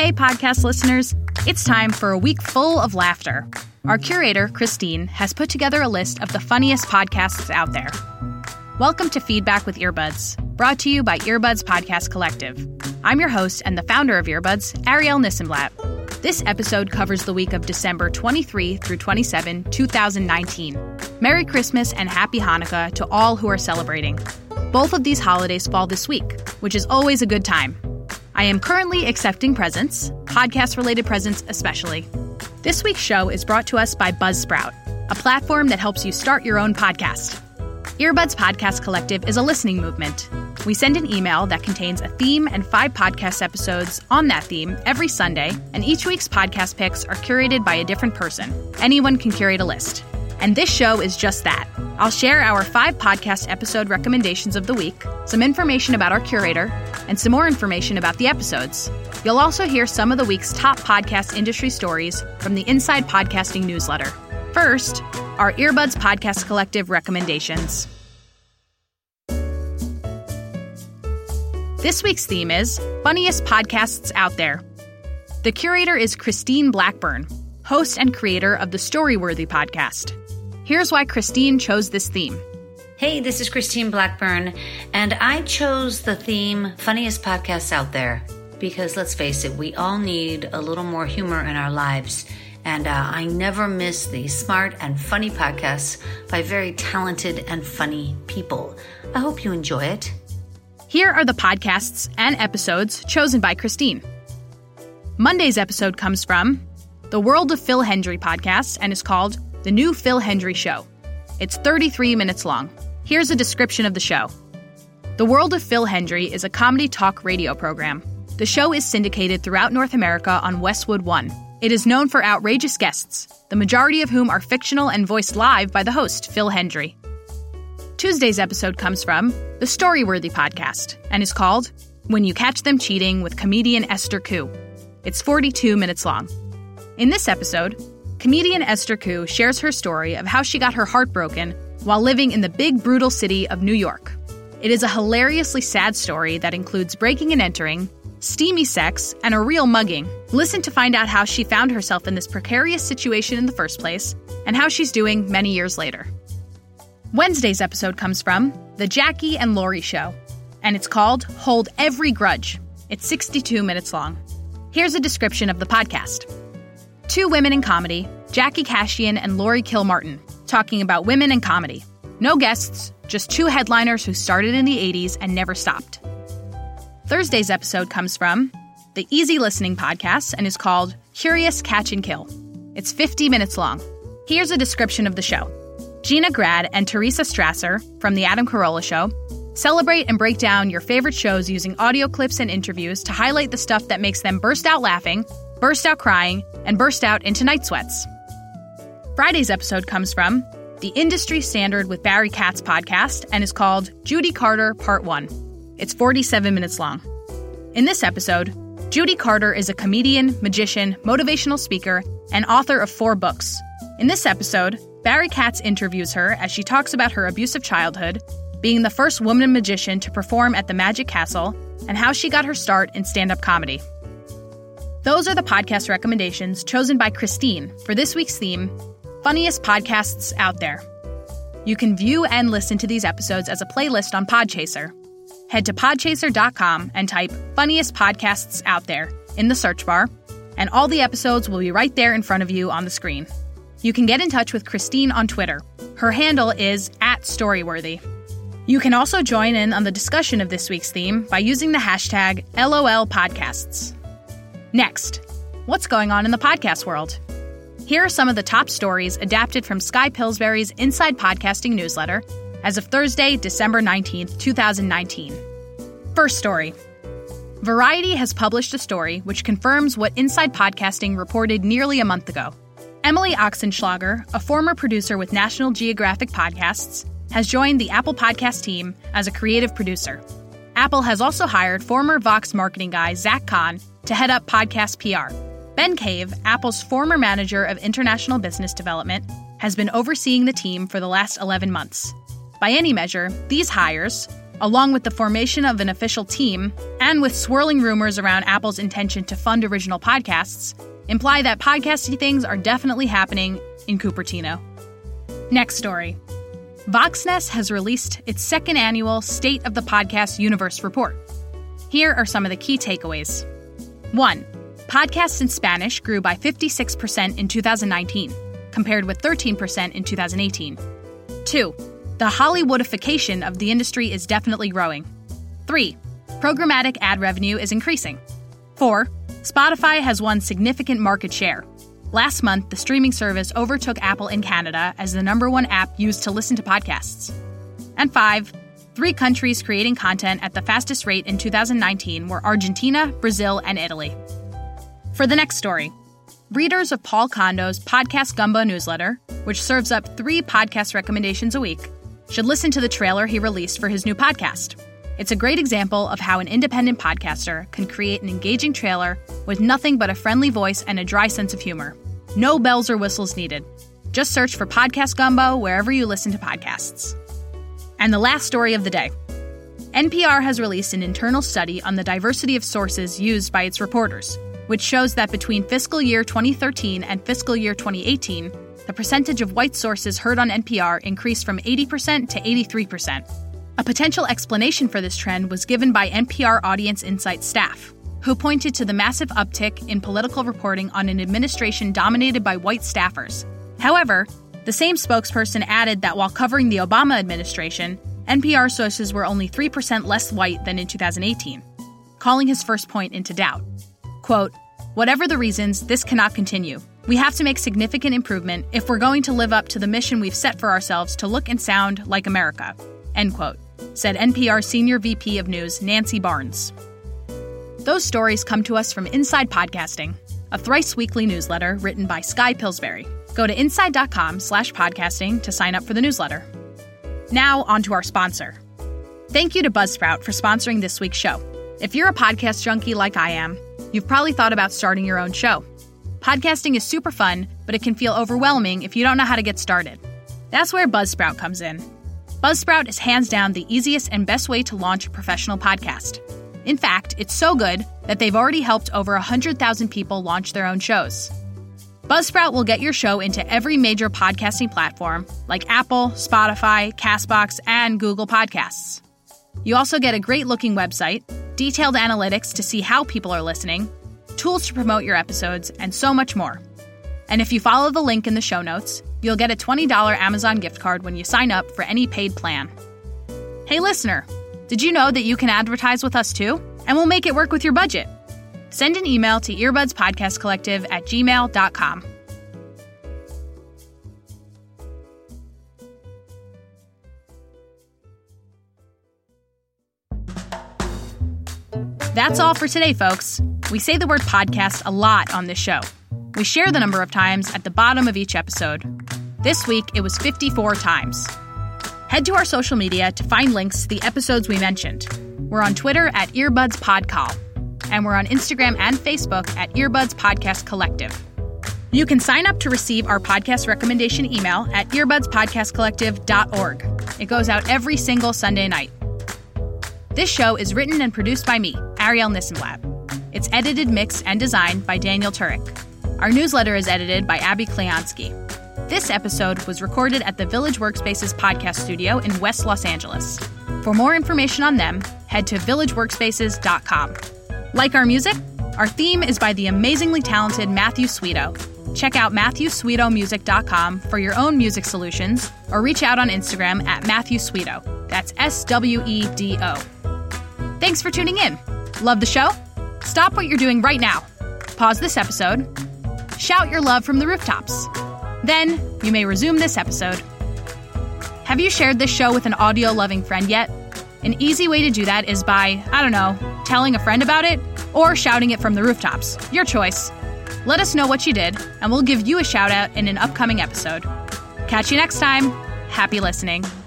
Hey, podcast listeners, it's time for a week full of laughter. Our curator, Christine, has put together a list of the funniest podcasts out there. Welcome to Feedback with Earbuds, brought to you by Earbuds Podcast Collective. I'm your host and the founder of Earbuds, Ariel Nissenblatt. This episode covers the week of December 23 through 27, 2019. Merry Christmas and Happy Hanukkah to all who are celebrating. Both of these holidays fall this week, which is always a good time. I am currently accepting presents, podcast-related presents especially. This week's show is brought to us by Buzzsprout, a platform that helps you start your own podcast. Earbuds Podcast Collective is a listening movement. We send an email that contains a theme and 5 podcast episodes on that theme every Sunday, and each week's podcast picks are curated by a different person. Anyone can curate a list. And this show is just that. I'll share our 5 podcast episode recommendations of the week, some information about our curator, and some more information about the episodes. You'll also hear some of the week's top podcast industry stories from the Inside Podcasting newsletter. First, our Earbuds Podcast Collective recommendations. This week's theme is Funniest Podcasts Out There. The curator is Christine Blackburn, host and creator of the Storyworthy podcast. Here's why Christine chose this theme. Hey, this is Christine Blackburn, and I chose the theme Funniest Podcasts Out There because, let's face it, we all need a little more humor in our lives, and I never miss the smart and funny podcasts by very talented and funny people. I hope you enjoy it. Here are the podcasts and episodes chosen by Christine. Monday's episode comes from the World of Phil Hendrie podcast and is called The New Phil Hendrie Show. It's 33 minutes long. Here's a description of the show. The World of Phil Hendrie is a comedy talk radio program. The show is syndicated throughout North America on Westwood One. It is known for outrageous guests, the majority of whom are fictional and voiced live by the host, Phil Hendrie. Tuesday's episode comes from the Storyworthy podcast and is called When You Catch Them Cheating with comedian Esther Koo. It's 42 minutes long. In this episode, comedian Esther Koo shares her story of how she got her heart broken while living in the big, brutal city of New York. It is a hilariously sad story that includes breaking and entering, steamy sex, and a real mugging. Listen to find out how she found herself in this precarious situation in the first place and how she's doing many years later. Wednesday's episode comes from The Jackie and Laurie Show, and it's called Hold Every Grudge. It's 62 minutes long. Here's a description of the podcast. 2 women in comedy, Jackie Kashian and Laurie Kilmartin, talking about women and comedy. No guests, just 2 headliners who started in the 80s and never stopped. Thursday's episode comes from the Easy Listening podcast and is called Curious Catch and Kill. It's 50 minutes long. Here's a description of the show. Gina Grad and Teresa Strasser from The Adam Carolla Show celebrate and break down your favorite shows using audio clips and interviews to highlight the stuff that makes them burst out laughing, burst out crying, and burst out into night sweats. Friday's episode comes from the Industry Standard with Barry Katz podcast and is called Judy Carter Part 1. It's 47 minutes long. In this episode, Judy Carter is a comedian, magician, motivational speaker, and author of 4 books. In this episode, Barry Katz interviews her as she talks about her abusive childhood, being the first woman magician to perform at the Magic Castle, and how she got her start in stand-up comedy. Those are the podcast recommendations chosen by Christine for this week's theme, Funniest Podcasts Out There. You can view and listen to these episodes as a playlist on Podchaser. Head to podchaser.com and type Funniest Podcasts Out There in the search bar, and all the episodes will be right there in front of you on the screen. You can get in touch with Christine on Twitter. Her handle is @Storyworthy. You can also join in on the discussion of this week's theme by using the hashtag LOLPodcasts. Next, what's going on in the podcast world? Here are some of the top stories adapted from Skye Pillsbury's Inside Podcasting newsletter as of Thursday, December 19th, 2019. First story. Variety has published a story which confirms what Inside Podcasting reported nearly a month ago. Emily Oxenschlager, a former producer with National Geographic Podcasts, has joined the Apple Podcast team as a creative producer. Apple has also hired former Vox marketing guy Zach Kahn to head up podcast PR. Ben Cave, Apple's former manager of international business development, has been overseeing the team for the last 11 months. By any measure, these hires, along with the formation of an official team, and with swirling rumors around Apple's intention to fund original podcasts, imply that podcasty things are definitely happening in Cupertino. Next story. Voxnest has released its second annual State of the Podcast Universe report. Here are some of the key takeaways. 1. Podcasts in Spanish grew by 56% in 2019, compared with 13% in 2018. 2. The Hollywoodification of the industry is definitely growing. 3. Programmatic ad revenue is increasing. 4. Spotify has won significant market share. Last month, the streaming service overtook Apple in Canada as the #1 app used to listen to podcasts. And 5. 3 countries creating content at the fastest rate in 2019 were Argentina, Brazil, and Italy. For the next story, readers of Paul Condo's Podcast Gumbo newsletter, which serves up 3 podcast recommendations a week, should listen to the trailer he released for his new podcast. It's a great example of how an independent podcaster can create an engaging trailer with nothing but a friendly voice and a dry sense of humor. No bells or whistles needed. Just search for Podcast Gumbo wherever you listen to podcasts. And the last story of the day. NPR has released an internal study on the diversity of sources used by its reporters, which shows that between fiscal year 2013 and fiscal year 2018, the percentage of white sources heard on NPR increased from 80% to 83%. A potential explanation for this trend was given by NPR Audience Insight staff, who pointed to the massive uptick in political reporting on an administration dominated by white staffers. However, the same spokesperson added that while covering the Obama administration, NPR sources were only 3% less white than in 2018, calling his first point into doubt. Quote, "Whatever the reasons, this cannot continue. We have to make significant improvement if we're going to live up to the mission we've set for ourselves to look and sound like America," end quote, said NPR Senior VP of News Nancy Barnes. Those stories come to us from Inside Podcasting, a thrice-weekly newsletter written by Skye Pillsbury. Go to inside.com/podcasting to sign up for the newsletter. Now, on to our sponsor. Thank you to Buzzsprout for sponsoring this week's show. If you're a podcast junkie like I am, you've probably thought about starting your own show. Podcasting is super fun, but it can feel overwhelming if you don't know how to get started. That's where Buzzsprout comes in. Buzzsprout is hands down the easiest and best way to launch a professional podcast. In fact, it's so good that they've already helped over 100,000 people launch their own shows. Buzzsprout will get your show into every major podcasting platform like Apple, Spotify, CastBox, and Google Podcasts. You also get a great-looking website, detailed analytics to see how people are listening, tools to promote your episodes, and so much more. And if you follow the link in the show notes, you'll get a $20 Amazon gift card when you sign up for any paid plan. Hey listener, did you know that you can advertise with us too? And we'll make it work with your budget. Send an email to earbudspodcastcollective@gmail.com. That's all for today, folks. We say the word podcast a lot on this show. We share the number of times at the bottom of each episode. This week, it was 54 times. Head to our social media to find links to the episodes we mentioned. We're on Twitter at EarbudspodCall, and we're on Instagram and Facebook at Earbuds Podcast Collective. You can sign up to receive our podcast recommendation email at earbudspodcastcollective.org. It goes out every single Sunday night. This show is written and produced by me, Ariel Nissenblatt. It's edited, mixed, and designed by Daniel Turek. Our newsletter is edited by Abby Kleonsky. This episode was recorded at the Village Workspaces podcast studio in West Los Angeles. For more information on them, head to villageworkspaces.com. Like our music? Our theme is by the amazingly talented Matthew Sweeto. Check out MatthewSweetomusic.com for your own music solutions, or reach out on Instagram at Matthew Sweeto. That's SWEDO. Thanks for tuning in. Love the show? Stop what you're doing right now. Pause this episode. Shout your love from the rooftops. Then, you may resume this episode. Have you shared this show with an audio-loving friend yet? An easy way to do that is by, telling a friend about it or shouting it from the rooftops. Your choice. Let us know what you did, and we'll give you a shout-out in an upcoming episode. Catch you next time. Happy listening.